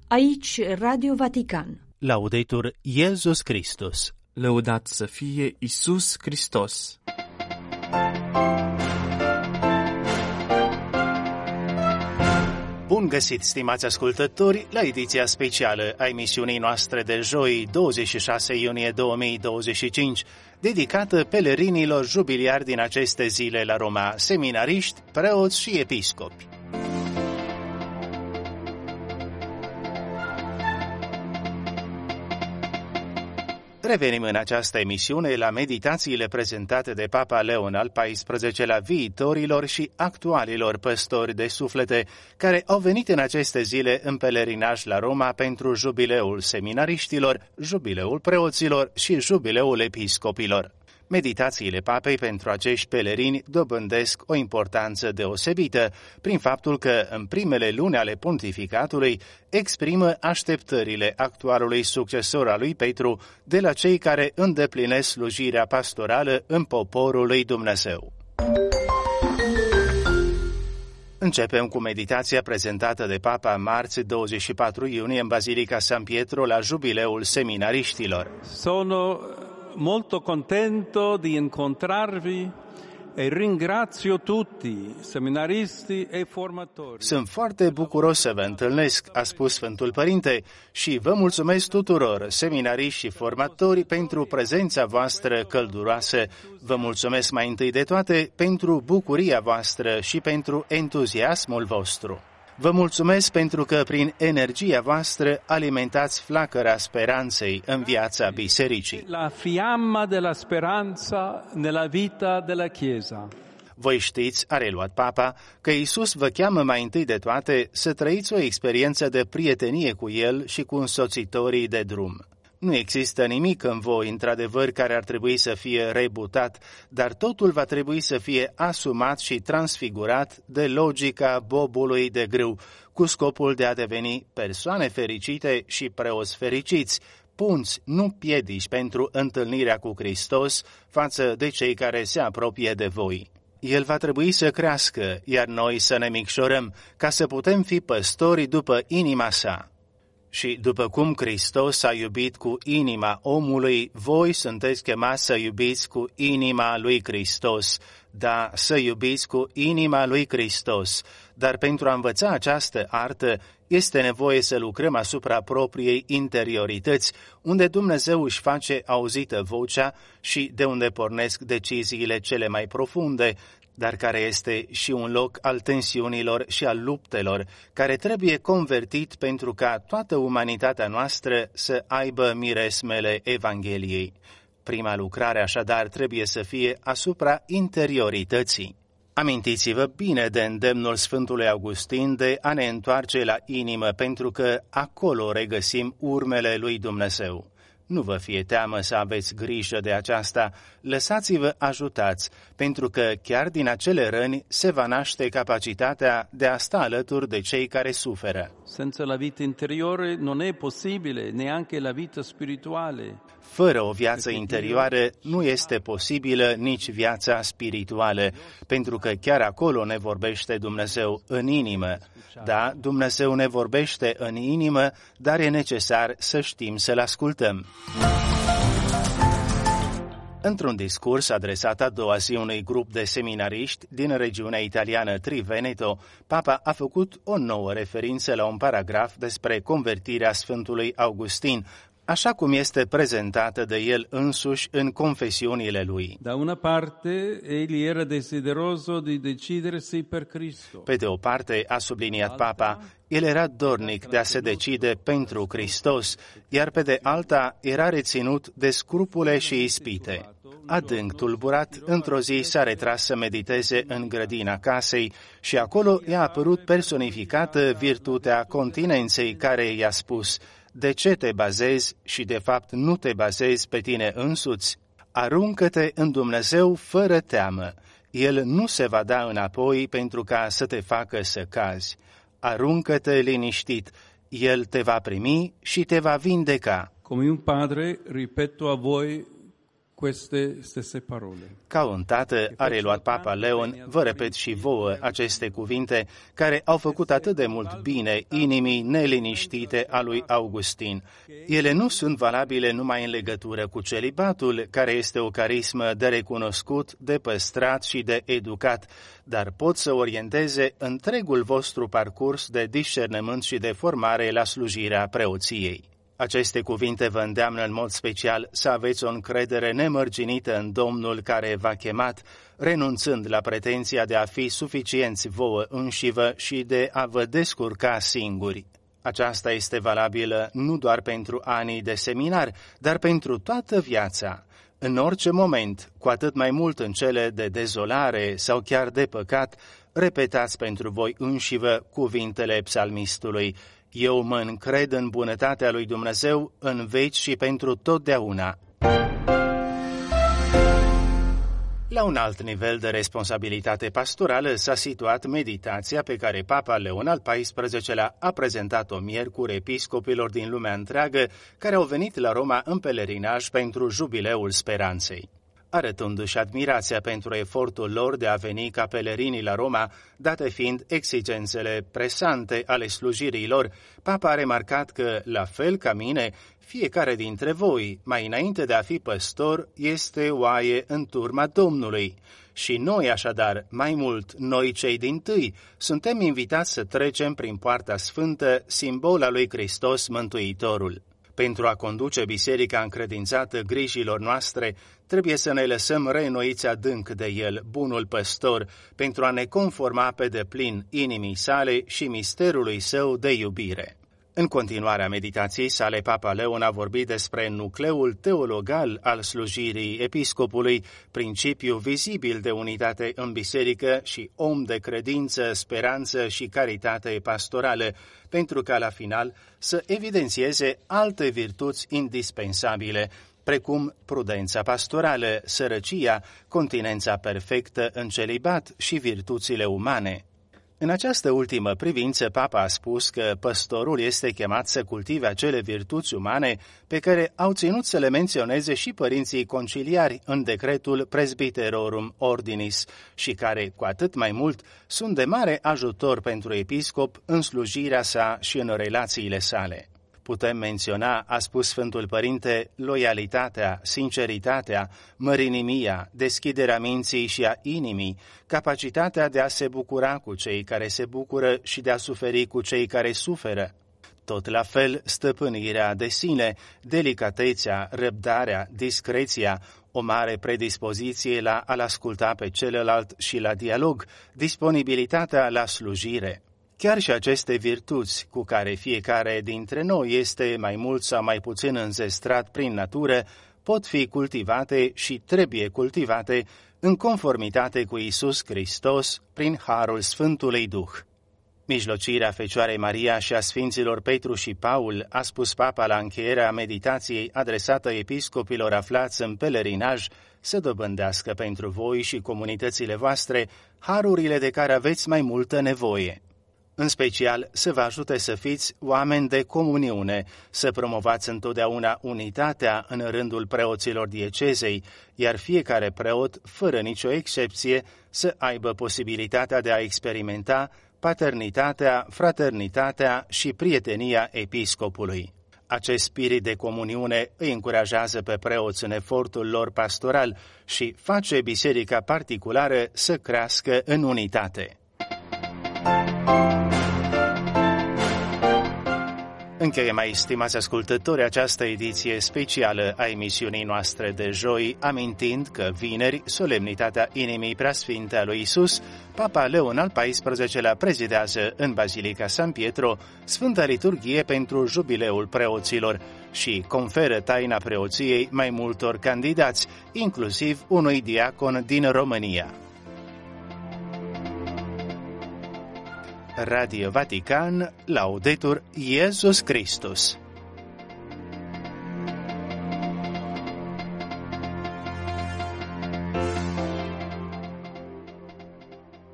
Aici Radio Vatican. Laudetur Iesus Christus. Lăudat să fie Iisus Hristos. Bun găsit, stimați ascultători, la ediția specială a emisiunii noastre de joi, 26 iunie 2025, dedicată pelerinilor jubiliari din aceste zile la Roma, seminariști, preoți și episcopi. Revenim în această emisiune la meditațiile prezentate de Papa Leon al XIV-lea viitorilor și actualilor păstori de suflete care au venit în aceste zile în pelerinaj la Roma pentru jubileul seminariștilor, jubileul preoților și jubileul episcopilor. Meditațiile papei pentru acești pelerini dobândesc o importanță deosebită prin faptul că în primele luni ale pontificatului exprimă așteptările actualului succesor al lui Petru de la cei care îndeplinesc slujirea pastorală în poporul lui Dumnezeu. Începem cu meditația prezentată de Papa marți 24 iunie în Basilica San Pietro la jubileul seminariștilor. Sono molto contento di incontrarvi e ringrazio tutti, seminaristi e formatori. Sunt foarte bucuros să vă întâlnesc, a spus Sfântul Părinte, și vă mulțumesc tuturor, seminariști și formatori, pentru prezența voastră călduroasă. Vă mulțumesc mai întâi de toate pentru bucuria voastră și pentru entuziasmul vostru. Vă mulțumesc pentru că prin energia voastră alimentați flacăra speranței în viața bisericii. La fiamma della speranza nella vita della Chiesa. Voi știți, a reluat Papa, că Iisus vă cheamă mai întâi de toate să trăiți o experiență de prietenie cu El și cu însoțitorii de drum. Nu există nimic în voi, într-adevăr, care ar trebui să fie rebutat, dar totul va trebui să fie asumat și transfigurat de logica bobului de grâu, cu scopul de a deveni persoane fericite și preoți fericiți, punți, nu piedici pentru întâlnirea cu Hristos față de cei care se apropie de voi. El va trebui să crească, iar noi să ne micșorăm, ca să putem fi păstori după inima sa. Și după cum Hristos a iubit cu inima omului, voi sunteți chemați să iubiți cu inima lui Hristos. Da, să iubiți cu inima lui Hristos. Dar pentru a învăța această artă, este nevoie să lucrăm asupra propriei interiorități, unde Dumnezeu își face auzită vocea și de unde pornesc deciziile cele mai profunde, dar care este și un loc al tensiunilor și al luptelor, care trebuie convertit pentru ca toată umanitatea noastră să aibă miresmele Evangheliei. Prima lucrare așadar trebuie să fie asupra interiorității. Amintiți-vă bine de îndemnul Sfântului Augustin de a ne întoarce la inimă, pentru că acolo regăsim urmele lui Dumnezeu. Nu vă fie teamă să aveți grijă de aceasta, lăsați-vă ajutați, pentru că chiar din acele răni se va naște capacitatea de a sta alături de cei care suferă. Senza la vita interiore non è possibile neanche la vita spirituale. Fără o viață interioară nu este posibilă nici viața spirituală, pentru că chiar acolo ne vorbește Dumnezeu în inimă. Da, Dumnezeu ne vorbește în inimă, dar e necesar să știm să-L ascultăm. Într-un discurs adresat a doua zi unui grup de seminariști din regiunea italiană Triveneto, Papa a făcut o nouă referință la un paragraf despre convertirea Sfântului Augustin, așa cum este prezentată de el însuși în confesiunile lui. Da una parte, egli era desideroso di decidersi per Cristo. Pe de o parte, a subliniat Papa, el era dornic de a se decide pentru Hristos, iar pe de alta era reținut de scrupule și ispite. Adânc tulburat, într-o zi s-a retras să mediteze în grădina casei și acolo i-a apărut personificată virtutea continenței care i-a spus: de ce te bazezi și de fapt nu te bazezi pe tine însuți? Aruncă-te în Dumnezeu fără teamă. El nu se va da înapoi pentru ca să te facă să cazi. Aruncă-te liniștit. El te va primi și te va vindeca. Come un padre, ripeto a voi queste stesse parole. Ca un tată, a reluat Papa Leon, vă repet și vouă aceste cuvinte care au făcut atât de mult bine inimii neliniștite a lui Augustin. Ele nu sunt valabile numai în legătură cu celibatul, care este o carismă de recunoscut, de păstrat și de educat, dar pot să orienteze întregul vostru parcurs de discernământ și de formare la slujirea preoției. Aceste cuvinte vă îndeamnă în mod special să aveți o încredere nemărginită în Domnul care v-a chemat, renunțând la pretenția de a fi suficienți vouă înșivă și de a vă descurca singuri. Aceasta este valabilă nu doar pentru anii de seminar, dar pentru toată viața. În orice moment, cu atât mai mult în cele de dezolare sau chiar de păcat, repetați pentru voi înșivă cuvintele psalmistului: eu mă încred în bunătatea lui Dumnezeu în veci și pentru totdeauna. La un alt nivel de responsabilitate pastorală s-a situat meditația pe care Papa Leon al XIV-lea a prezentat-o miercuri episcopilor din lumea întreagă care au venit la Roma în pelerinaj pentru Jubileul Speranței. Arătându-și admirația pentru efortul lor de a veni ca pelerini la Roma, date fiind exigențele presante ale slujirii lor, Papa a remarcat că, la fel ca mine, fiecare dintre voi, mai înainte de a fi păstor, este oaie în turma Domnului. Și noi, așadar, mai mult, noi cei dintâi, suntem invitați să trecem prin Poarta Sfântă, simbol al lui Hristos Mântuitorul. Pentru a conduce biserica încredințată grijilor noastre, trebuie să ne lăsăm reînnoiți adânc de El, bunul păstor, pentru a ne conforma pe deplin inimii sale și misterului său de iubire. În continuarea meditației sale, Papa Leon a vorbit despre nucleul teologal al slujirii episcopului, principiu vizibil de unitate în biserică și om de credință, speranță și caritate pastorală, pentru ca la final să evidențieze alte virtuți indispensabile, precum prudența pastorală, sărăcia, continența perfectă în celibat și virtuțile umane. În această ultimă privință, Papa a spus că păstorul este chemat să cultive acele virtuți umane pe care au ținut să le menționeze și părinții conciliari în decretul Presbyterorum Ordinis și care, cu atât mai mult, sunt de mare ajutor pentru episcop în slujirea sa și în relațiile sale. Putem menționa, a spus Sfântul Părinte, loialitatea, sinceritatea, mărinimia, deschiderea minții și a inimii, capacitatea de a se bucura cu cei care se bucură și de a suferi cu cei care suferă. Tot la fel, stăpânirea de sine, delicatețea, răbdarea, discreția, o mare predispoziție la a-l asculta pe celălalt și la dialog, disponibilitatea la slujire. Chiar și aceste virtuți, cu care fiecare dintre noi este mai mult sau mai puțin înzestrat prin natură, pot fi cultivate și trebuie cultivate în conformitate cu Iisus Hristos prin harul Sfântului Duh. Mijlocirea Fecioarei Maria și a Sfinților Petru și Paul, a spus Papa la încheierea meditației adresată episcopilor aflați în pelerinaj, să dobândească pentru voi și comunitățile voastre harurile de care aveți mai multă nevoie. În special, să vă ajute să fiți oameni de comuniune, să promovați întotdeauna unitatea în rândul preoților diecezei, iar fiecare preot, fără nicio excepție, să aibă posibilitatea de a experimenta paternitatea, fraternitatea și prietenia episcopului. Acest spirit de comuniune îi încurajează pe preoți în efortul lor pastoral și face biserica particulară să crească în unitate. Încheiem mai, stimați ascultători, această ediție specială a emisiunii noastre de joi, amintind că vineri, solemnitatea inimii preasfinte a lui Iisus, Papa Leon al XIV-lea prezidează în Bazilica San Pietro Sfânta Liturghie pentru Jubileul Preoților și conferă taina preoției mai multor candidați, inclusiv unui diacon din România. Radio Vatican, Laudetur Iesus Christus.